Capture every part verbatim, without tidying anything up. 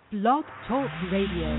Blog Talk Radio.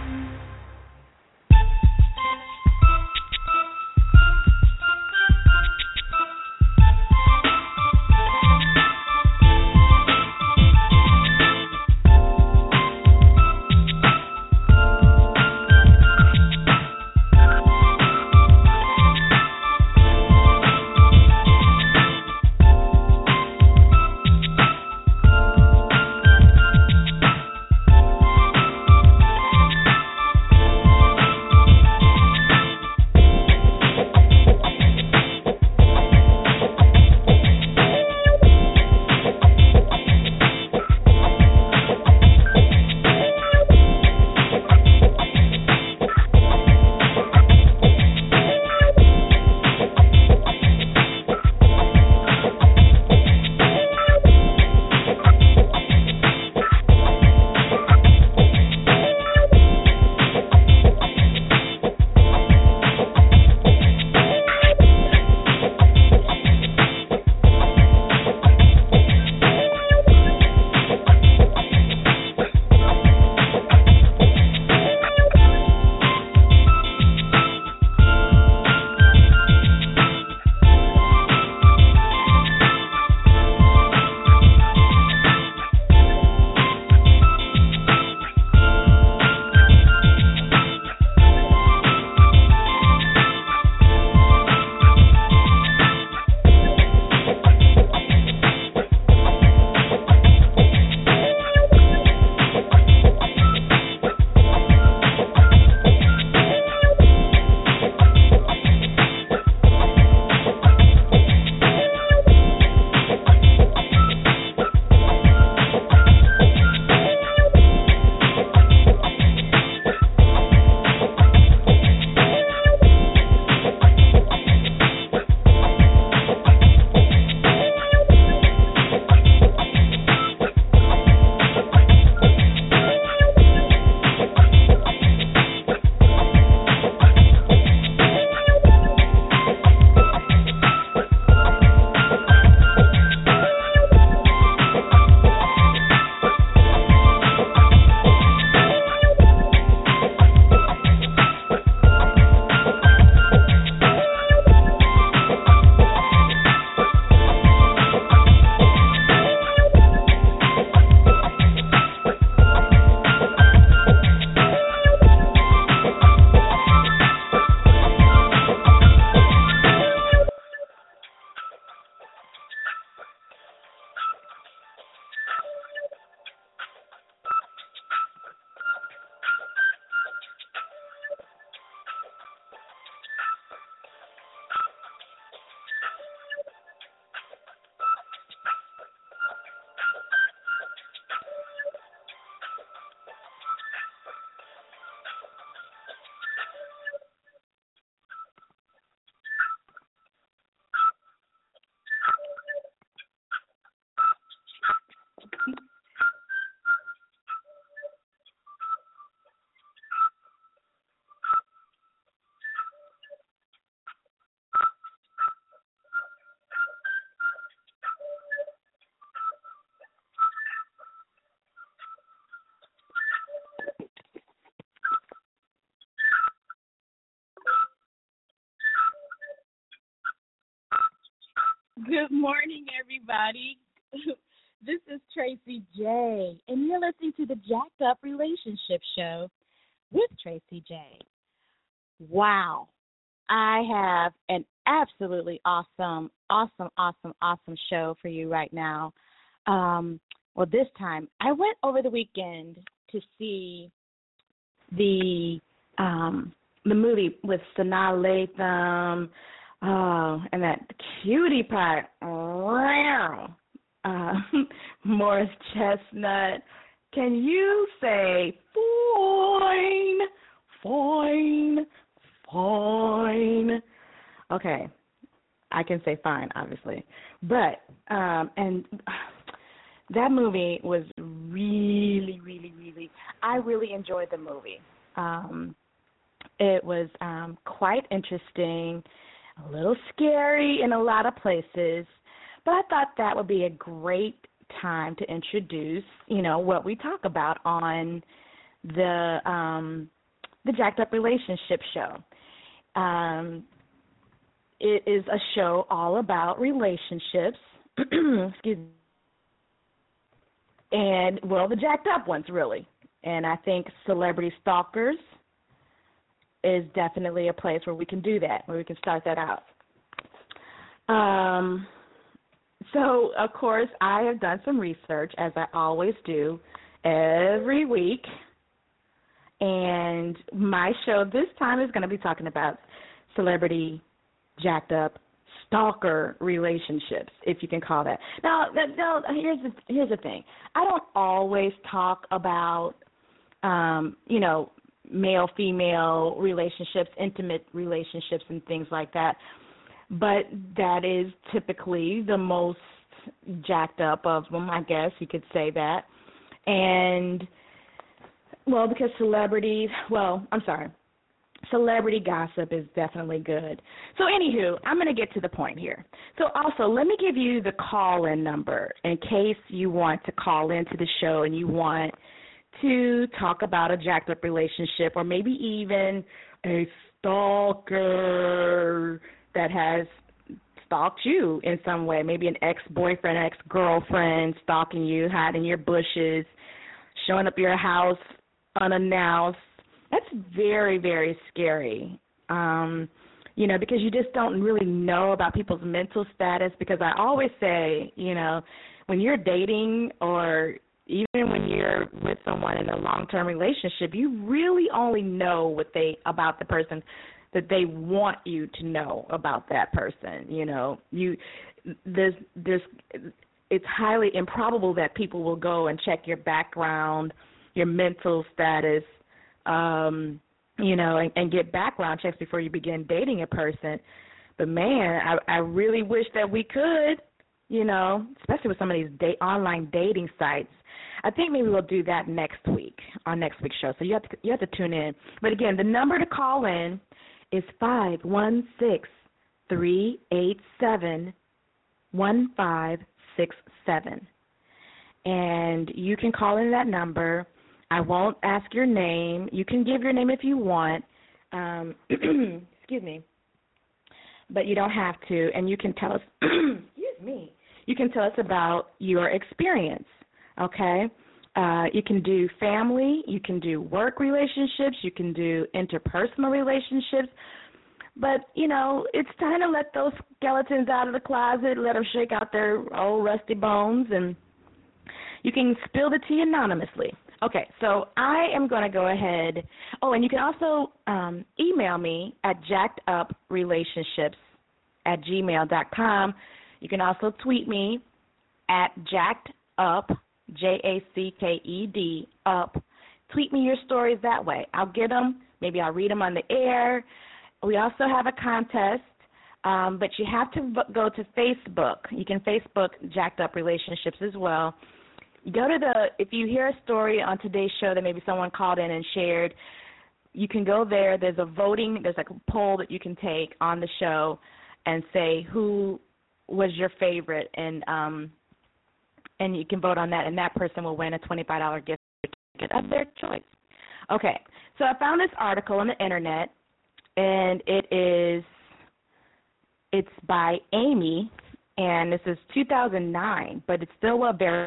Good morning, everybody. This is Tracy J, and you're listening to the Jacked Up Relationship Show with Tracy J. Wow. I have an absolutely awesome, awesome, awesome, awesome show for you right now. Um, well, this time, I went over the weekend to see the um, the movie with Sanaa Lathan, oh, and that cutie pie, uh, Morris Chestnut. Can you say fine, fine, fine? Okay, I can say fine, obviously. But, um, and that movie was really, really, really, I really enjoyed the movie. Um, it was um, quite interesting, a little scary in a lot of places, but I thought that would be a great time to introduce, you know, what we talk about on the um, the Jacked Up Relationship Show. Um, it is a show all about relationships, excuse me, and, well, the jacked up ones, really. And I think Celebrity Stalkers is definitely a place where we can do that, where we can start that out. Um, so, of course, I have done some research, as I always do, every week. And my show this time is going to be talking about celebrity jacked up stalker relationships, if you can call that. Now, now here's the here's the thing. I don't always talk about, um, you know, male-female relationships, intimate relationships, and things like that. But that is typically the most jacked up of them, I guess you could say that. And, well, because celebrities, well, I'm sorry. Celebrity gossip is definitely good. So, anywho, I'm going to get to the point here. So, also, let me give you the call-in number in case you want to call into the show and you want to talk about a jacked-up relationship or maybe even a stalker that has stalked you in some way, maybe an ex-boyfriend, ex-girlfriend stalking you, hiding in your bushes, showing up your house unannounced. That's very, very scary, um, you know, because you just don't really know about people's mental status. Because I always say, you know, when you're dating or even when you're with someone in a long-term relationship, you really only know what they about the person that they want you to know about that person. You know, you there's there's it's highly improbable that people will go and check your background, your mental status, um, you know, and, and get background checks before you begin dating a person. But, man, I, I really wish that we could, you know, especially with some of these date, online dating sites. I think maybe we'll do that next week, on next week's show. So you have to, you have to tune in. But, again, the number to call in is five one six, three eight seven, one five six seven. And you can call in that number. I won't ask your name. You can give your name if you want. Um, excuse me. But you don't have to. And you can tell us, excuse me, you can tell us about your experience, okay? Uh, you can do family. You can do work relationships. You can do interpersonal relationships. But, you know, it's time to let those skeletons out of the closet, let them shake out their old rusty bones, and you can spill the tea anonymously. Okay, so I am going to go ahead. Oh, and you can also um, email me at jackeduprelationships at gmail dot com. You can also tweet me at jackedup, J A C K E D, up. Tweet me your stories that way. I'll get them. Maybe I'll read them on the air. We also have a contest, um, but you have to go to Facebook. You can Facebook Jacked Up Relationships as well. Go to the, if you hear a story on today's show that maybe someone called in and shared, you can go there. There's a voting, there's like a poll that you can take on the show and say who was your favorite, and um, and you can vote on that, and that person will win a twenty-five dollars gift certificate of their choice. Okay, so I found this article on the internet, and it is, it's by Amy, and this is two thousand nine, but it's still a very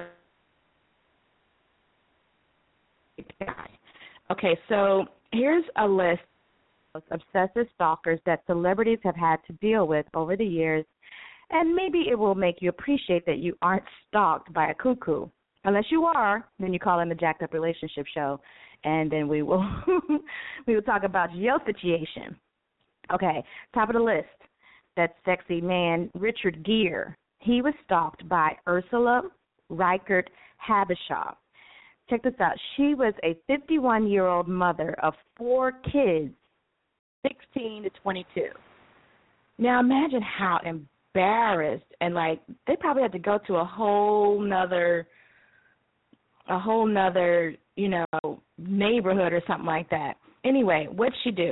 guy. Okay, so here's a list of obsessive stalkers that celebrities have had to deal with over the years, and maybe it will make you appreciate that you aren't stalked by a cuckoo. Unless you are, then you call in the Jacked Up Relationship Show, and then we will we will talk about your situation. Okay, top of the list, that sexy man, Richard Gere. He was stalked by Ursula Reichert Habishaw. Check this out. She was a fifty-one-year-old mother of four kids, sixteen to twenty-two. Now imagine how embarrassed, and like they probably had to go to a whole nother, a whole nother, you know, neighborhood or something like that. Anyway, what'd she do?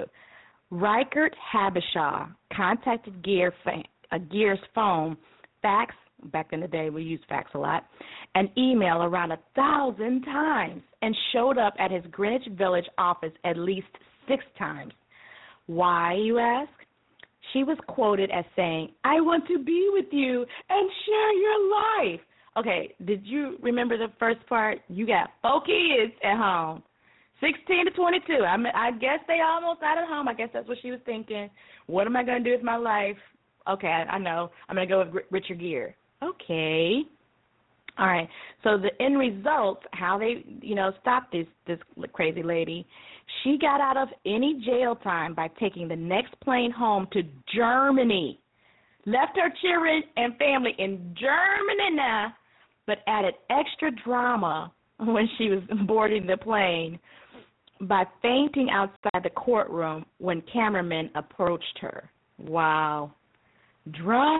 Reichert Habishaw contacted Gere, uh, Gere's phone, fax, back in the day we used fax a lot, an email around a thousand times and showed up at his Greenwich Village office at least six times. Why, you ask? She was quoted as saying, I want to be with you and share your life. Okay, did you remember the first part? You got four kids at home, sixteen to twenty-two. I mean, I guess they almost out at home. I guess that's what she was thinking. What am I going to do with my life? Okay, I, I know. I'm going to go with Richard Gere. Okay. All right. So the end result, how they, you know, stopped this this crazy lady, she got out of any jail time by taking the next plane home to Germany. Left her children and family in Germany now, but added extra drama when she was boarding the plane by fainting outside the courtroom when cameramen approached her. Wow. Drama.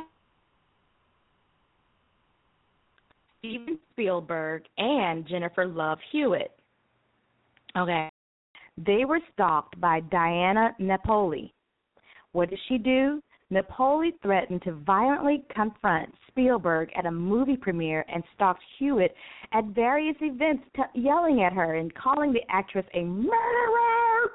Steven Spielberg and Jennifer Love Hewitt. Okay. They were stalked by Diana Napoli. What did she do? Napoli threatened to violently confront Spielberg at a movie premiere and stalked Hewitt at various events, t- yelling at her and calling the actress a murderer.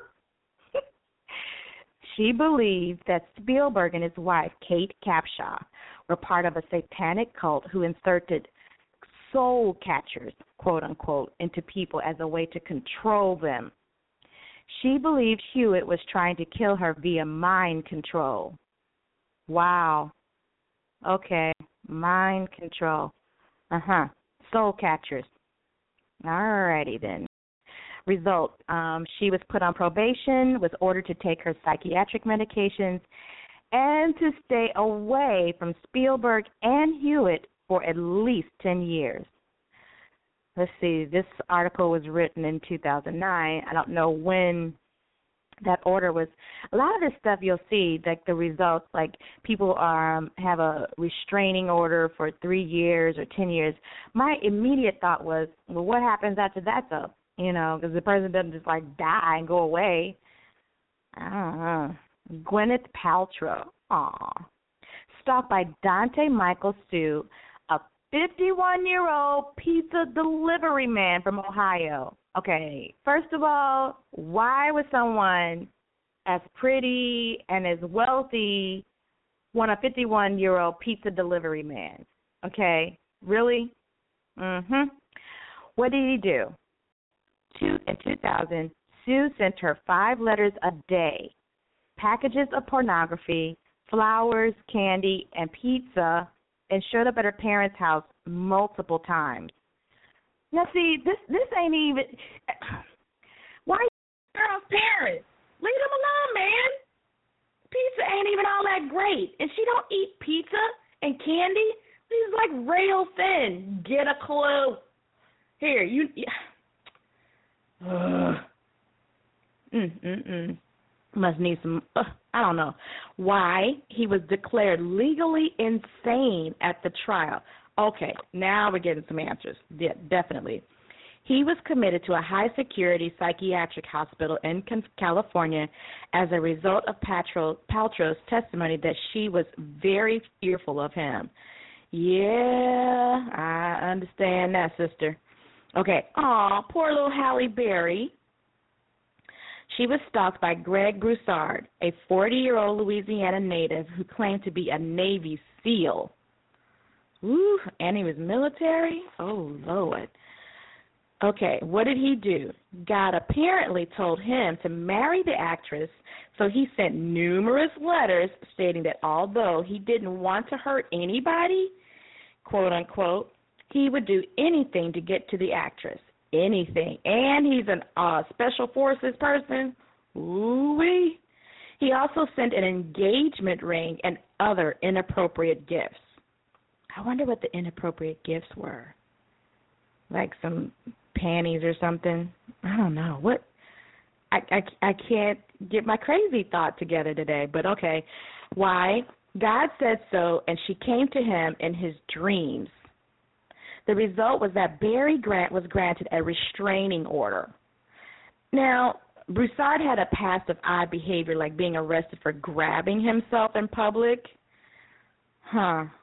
She believed that Spielberg and his wife, Kate Capshaw, were part of a satanic cult who inserted soul catchers, quote unquote, into people as a way to control them. She believed Hewitt was trying to kill her via mind control. Wow. Okay. Mind control. Uh-huh. Soul catchers. All righty then. Result, um, she was put on probation, was ordered to take her psychiatric medications, and to stay away from Spielberg and Hewitt for at least ten years. Let's see, this article was written in two thousand nine. I don't know when that order was. A lot of this stuff you'll see, like the results, like people um, have a restraining order for three years or ten years. My immediate thought was, well, what happens after that, though? You know, because the person doesn't just, like, die and go away. I don't know. Gwyneth Paltrow. Aw. Stalked by Dante Michael Stu, a fifty-one-year-old pizza delivery man from Ohio. Okay, first of all, why would someone as pretty and as wealthy want a fifty-one-year-old pizza delivery man? Okay, really? Mm-hmm. What did he do? Two, in two thousand, Sue sent her five letters a day, packages of pornography, flowers, candy, and pizza, and showed up at her parents' house multiple times. Now, see, this this ain't even... Why girl's parents? Leave them alone, man. Pizza ain't even all that great. And she don't eat pizza and candy. She's like rail thin. Get a clue. Here, you... Ugh. Mm-mm-mm. Must need some, uh, I don't know. Why? He was declared legally insane at the trial. Okay, now we're getting some answers. Yeah, definitely. He was committed to a high-security psychiatric hospital in California as a result of Paltrow, Paltrow's testimony that she was very fearful of him. Yeah, I understand that, sister. Okay, aw, poor little Halle Berry. She was stalked by Greg Broussard, a forty-year-old Louisiana native who claimed to be a Navy SEAL. Ooh, and he was military? Oh, Lord. Okay, what did he do? God apparently told him to marry the actress, so he sent numerous letters stating that although he didn't want to hurt anybody, quote unquote, he would do anything to get to the actress. Anything. And he's an uh, special forces person. Ooh-wee. He also sent an engagement ring and other inappropriate gifts. I wonder what the inappropriate gifts were. Like some panties or something. I don't know. What? I, I, I can't get my crazy thought together today, but okay. Why? God said so, and she came to him in his dreams. The result was that Barry Grant was granted a restraining order. Now, Broussard had a past of odd behavior, like being arrested for grabbing himself in public. Huh.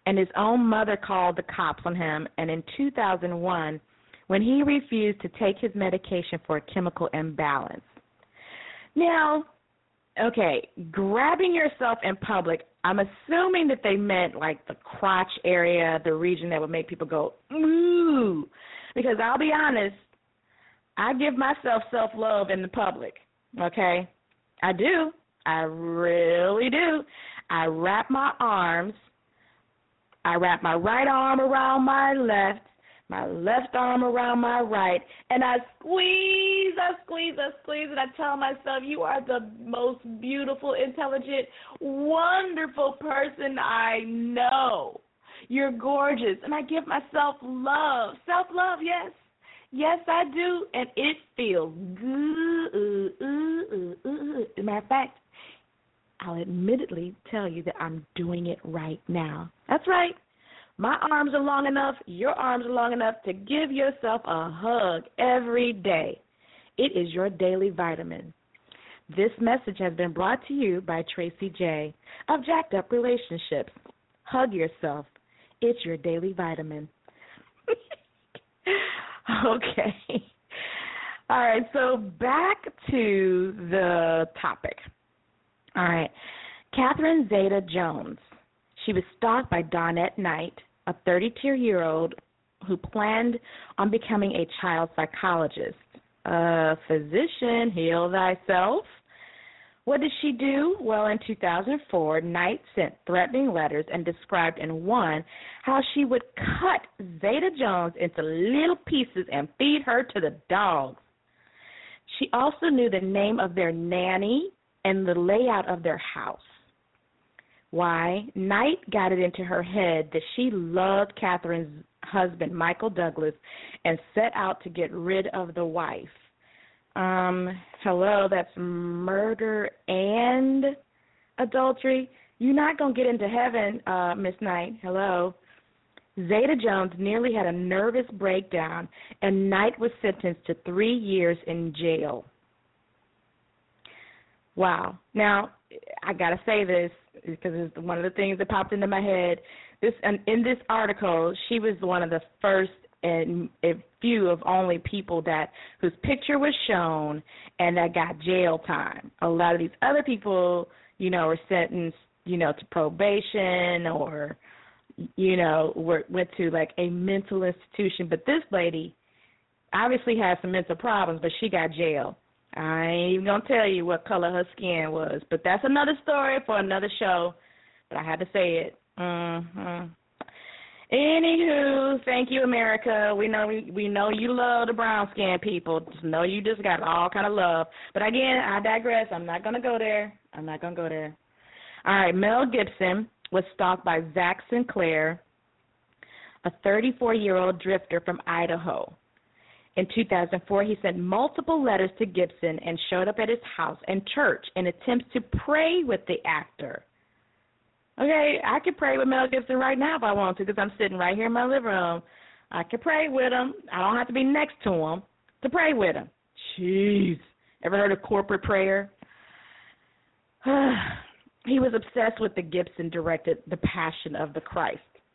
and his own mother called the cops on him. And in two thousand one, when he refused to take his medication for a chemical imbalance. Now, okay, grabbing yourself in public, I'm assuming that they meant like the crotch area, the region that would make people go, ooh. Because I'll be honest, I give myself self-love in the public, okay? I do. I really do. I wrap my arms. I wrap my right arm around my left, my left arm around my right, and I squeeze, I squeeze, I squeeze, and I tell myself, you are the most beautiful, intelligent, wonderful person I know. You're gorgeous. And I give myself love. Self-love, yes. Yes, I do, and it feels good. As a matter of fact, I'll admittedly tell you that I'm doing it right now. That's right. My arms are long enough, your arms are long enough to give yourself a hug every day. It is your daily vitamin. This message has been brought to you by Tracy J. of Jacked Up Relationships. Hug yourself. It's your daily vitamin. Okay. All right, so back to the topic. All right. Catherine Zeta Jones. She was stalked by Donette Knight, a thirty-two-year-old who planned on becoming a child psychologist. Uh, physician, heal thyself. What did she do? Well, in two thousand four, Knight sent threatening letters and described in one how she would cut Zeta Jones into little pieces and feed her to the dogs. She also knew the name of their nanny and the layout of their house. Why? Knight got it into her head that she loved Catherine's husband, Michael Douglas, and set out to get rid of the wife. Um, hello, that's murder and adultery. You're not going to get into heaven, uh, Miss Knight. Hello. Zeta Jones nearly had a nervous breakdown, and Knight was sentenced to three years in jail. Wow. Now, I got to say this because it's one of the things that popped into my head. This in this article, she was one of the first and a few of only people that whose picture was shown and that got jail time. A lot of these other people, you know, were sentenced, you know, to probation or, you know, were, went to like a mental institution. But this lady obviously had some mental problems, but she got jail. I ain't even going to tell you what color her skin was, but that's another story for another show, but I had to say it. Mm-hmm. Anywho, thank you, America. We know we, we know you love the brown-skinned people. Just know you just got all kind of love. But again, I digress. I'm not going to go there. I'm not going to go there. All right, Mel Gibson was stalked by Zach Sinclair, a thirty-four-year-old drifter from Idaho. In two thousand four, he sent multiple letters to Gibson and showed up at his house and church in attempts to pray with the actor. Okay, I could pray with Mel Gibson right now if I want to because I'm sitting right here in my living room. I can pray with him. I don't have to be next to him to pray with him. Jeez. Ever heard of corporate prayer? He was obsessed with the Gibson directed The Passion of the Christ.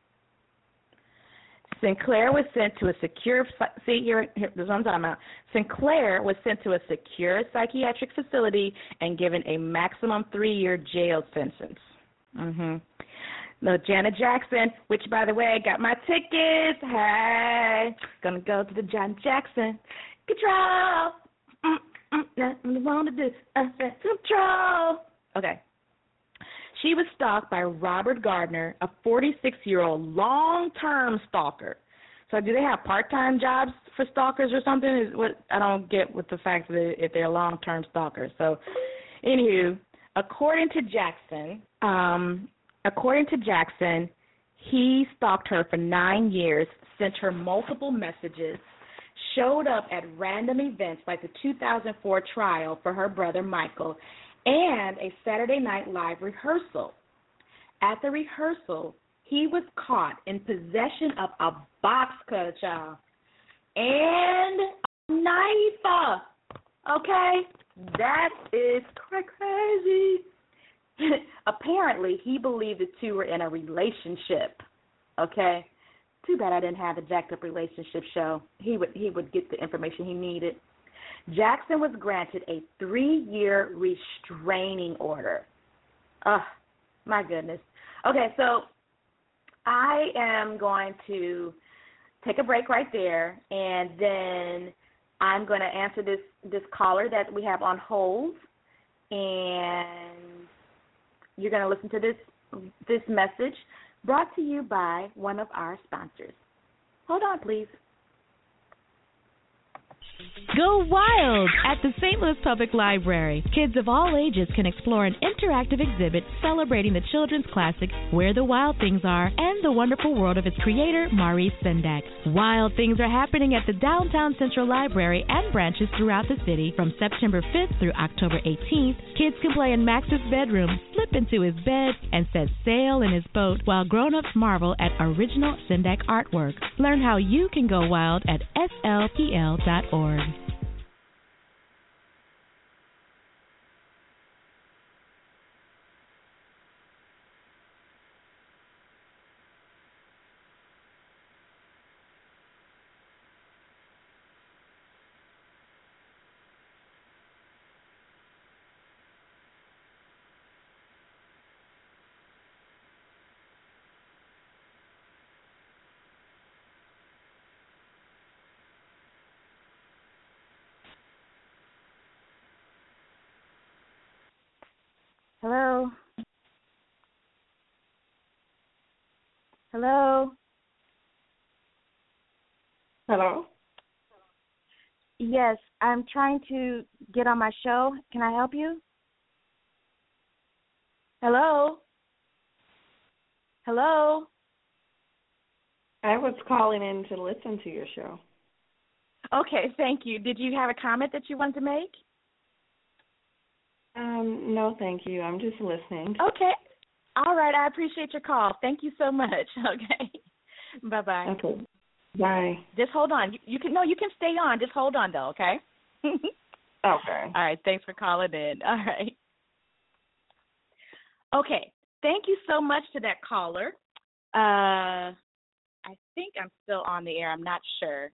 Sinclair was sent to a secure, see here, here this is what I'm talking about. Sinclair was sent to a secure psychiatric facility and given a maximum three-year jail sentence. Mm-hmm. No, Janet Jackson, which, by the way, got my tickets. Hey, gonna go to the Janet Jackson. Control. Mm-mm, nothing want to do. Uh, control. Okay. She was stalked by Robert Gardner, a forty-six-year-old long-term stalker. So do they have part-time jobs for stalkers or something? Is what I don't get with the fact that if they're long-term stalkers. So, anywho, according to Jackson, um, according to Jackson, he stalked her for nine years, sent her multiple messages, showed up at random events like the two thousand four trial for her brother Michael, and a Saturday Night Live rehearsal. At the rehearsal, he was caught in possession of a box cutter, child, and a knife. Okay? That is crazy. Apparently, he believed the two were in a relationship. Okay? Too bad I didn't have the Jacked Up Relationship show. He would he would get the information he needed. Jackson was granted a three-year restraining order. Oh, my goodness. Okay, so I am going to take a break right there, and then I'm going to answer this, this caller that we have on hold, and you're going to listen to this this message brought to you by one of our sponsors. Hold on, please. Go wild at the Saint Louis Public Library. Kids of all ages can explore an interactive exhibit celebrating the children's classic Where the Wild Things Are and the wonderful world of its creator, Maurice Sendak. Wild things are happening at the Downtown Central Library and branches throughout the city from September fifth through October eighteenth. Kids can play in Max's bedroom, slip into his bed, and set sail in his boat while grown-ups marvel at original Sendak artwork. Learn how you can go wild at S L P L dot org. Hello? Hello? Hello? Yes, I'm trying to get on my show. Can I help you? Hello? Hello? I was calling in to listen to your show. Okay, thank you. Did you have a comment that you wanted to make? Um, no, thank you. I'm just listening. Okay. All right, I appreciate your call. Thank you so much. Okay. Bye-bye. Okay. Bye. Just hold on. You, you can no, you can stay on. Just hold on though, okay? Okay. All right, thanks for calling in. All right. Okay. Thank you so much to that caller. Uh I think I'm still on the air. I'm not sure.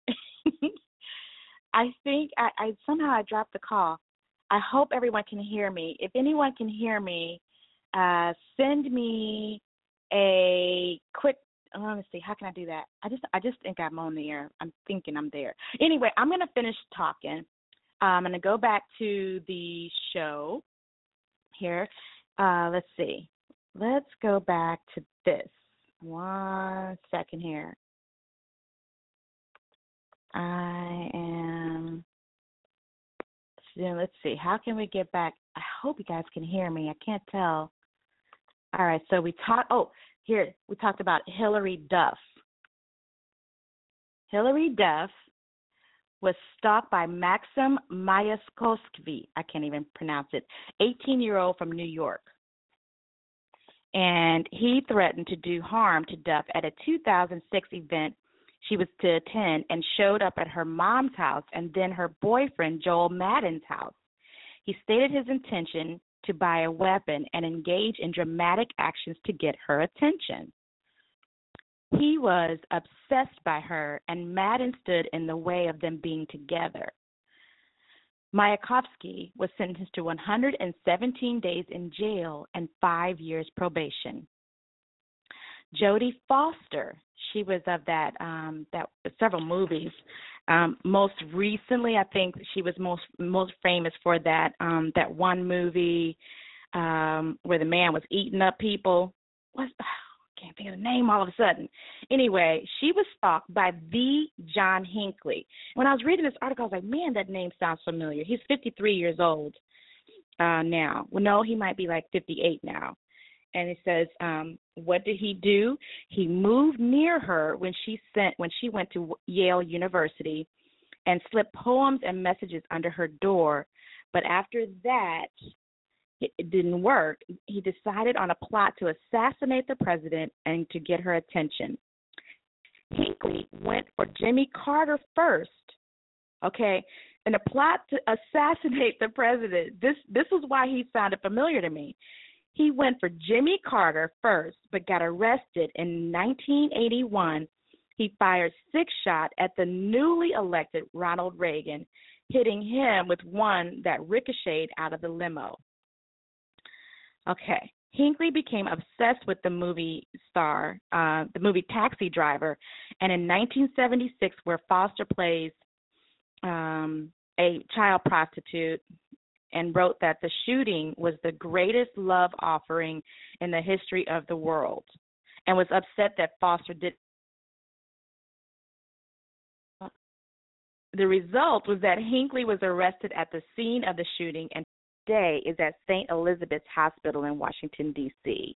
I think I, I somehow I dropped the call. I hope everyone can hear me. If anyone can hear me, uh, send me a quick. Oh, let me see. How can I do that? I just, I just think I'm on the air. I'm thinking I'm there. Anyway, I'm gonna finish talking. I'm gonna go back to the show here. Uh, let's see. Let's go back to this. One second here. I am. Then let's see. How can we get back? I hope you guys can hear me. I can't tell. All right. So we talked. Oh, here we talked about Hillary Duff. Hillary Duff was stalked by Maxim Myaskovsky. I can't even pronounce it. eighteen-year-old from New York. And he threatened to do harm to Duff at a two thousand six event she was to attend, and showed up at her mom's house and then her boyfriend Joel Madden's house. He stated his intention to buy a weapon and engage in dramatic actions to get her attention. He was obsessed by her, and Madden stood in the way of them being together. Mayakovsky was sentenced to one hundred seventeen days in jail and five years probation. Jodie Foster, she was of that um, that several movies. Um, most recently, I think she was most most famous for that um, that one movie um, where the man was eating up people. What? Oh, can't think of the name all of a sudden. Anyway, she was stalked by the John Hinckley. When I was reading this article, I was like, man, that name sounds familiar. He's fifty-three years old uh, now. Well, no, he might be like fifty-eight now. And it says, um, what did he do? He moved near her when she sent when she went to Yale University and slipped poems and messages under her door. But after that, it, it didn't work. He decided on a plot to assassinate the president and to get her attention. Hinckley went for Jimmy Carter first, okay, in a plot to assassinate the president. This this was why he sounded familiar to me. He went for Jimmy Carter first, but got arrested in nineteen eighty-one. He fired six shots at the newly elected Ronald Reagan, hitting him with one that ricocheted out of the limo. Okay. Hinckley became obsessed with the movie star, uh, the movie Taxi Driver, and in nineteen seventy-six, where Foster plays um, a child prostitute, and wrote that the shooting was the greatest love offering in the history of the world, and was upset that Foster did. The result was that Hinckley was arrested at the scene of the shooting and today is at Saint Elizabeth's Hospital in Washington, D C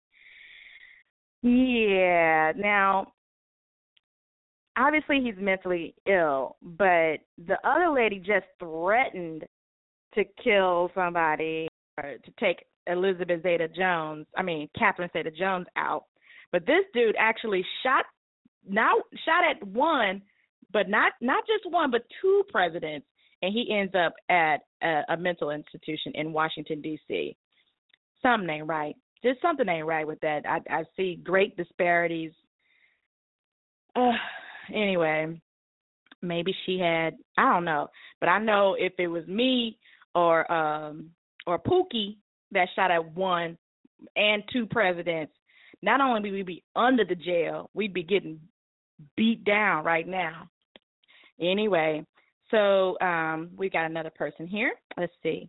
Yeah, now, obviously he's mentally ill, but the other lady just threatened to kill somebody or to take Elizabeth Zeta-Jones, I mean, Catherine Zeta-Jones out. But this dude actually shot, now shot at one, but not, not just one, but two presidents. And he ends up at a, a mental institution in Washington, D C Something ain't right. Just something ain't right with that. I, I see great disparities. Uh, anyway, maybe she had, I don't know. But I know if it was me or um, or Pookie that shot at one and two presidents, not only would we be under the jail, we'd be getting beat down right now. Anyway. So um, we got another person here. Let's see.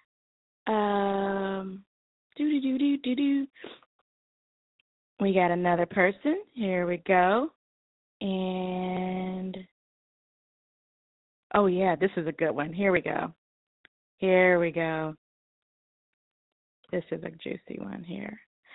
Um, do do do do do do. We got another person. Here we go. And oh yeah, this is a good one. Here we go. Here we go. This is a juicy one here.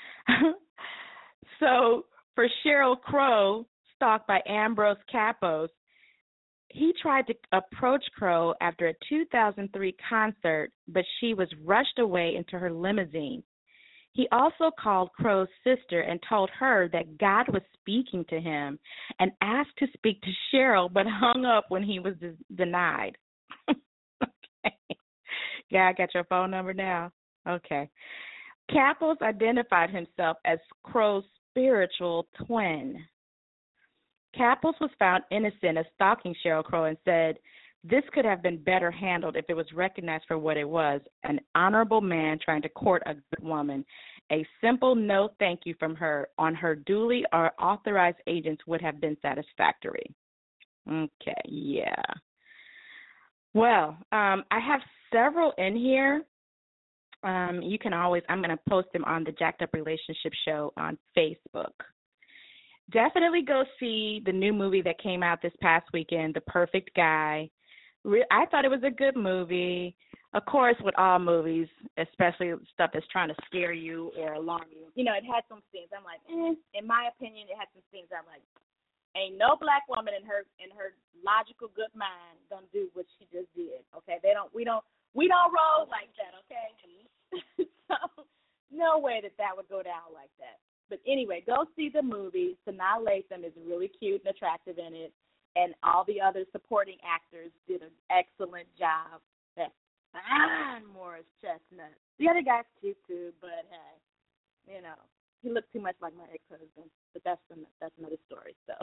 So for Sheryl Crow, stalked by Ambrose Capos, he tried to approach Crow after a two thousand three concert, but she was rushed away into her limousine. He also called Crow's sister and told her that God was speaking to him and asked to speak to Sheryl, but hung up when he was de- denied. Okay. Yeah, I got your phone number now. Okay. Capos identified himself as Crow's spiritual twin. Capos was found innocent of stalking Sheryl Crow and said, "This could have been better handled if it was recognized for what it was, an honorable man trying to court a good woman. A simple no thank you from her on her duly or authorized agents would have been satisfactory." Okay, yeah. Well, um, I have several in here. Um, you can always, I'm going to post them on the Jacked Up Relationship Show on Facebook. Definitely go see the new movie that came out this past weekend, The Perfect Guy. Re- I thought it was a good movie. Of course, with all movies, especially stuff that's trying to scare you or alarm you, you know, it had some scenes. I'm like, eh. In my opinion, it had some scenes. I'm like, ain't no black woman in her in her logical good mind gonna do what she just did. Okay, they don't. We don't. We don't roll like that. Okay. So no way that that would go down like that. But anyway, go see the movie. Sanaa Lathan is really cute and attractive in it, and all the other supporting actors did an excellent job. That's fine, Morris Chestnut. The other guy's cute too, but hey, you know, he looked too much like my ex-husband. But that's an, that's another story. So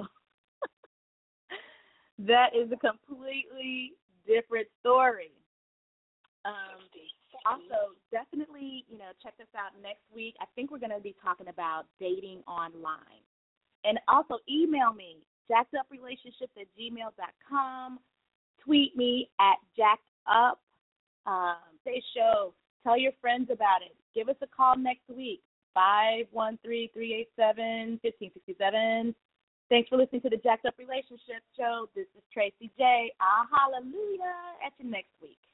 that is a completely different story. Um, also, definitely, you know, check us out next week. I think we're going to be talking about dating online. And also email me, jackeduprelationships at gmail dot com. Tweet me at jackedup. Um, say show. Tell your friends about it. Give us a call next week, five one three, three eight seven, one five six seven. Thanks for listening to the Jacked Up Relationship Show. This is Tracy J. Ah, hallelujah. At you next week.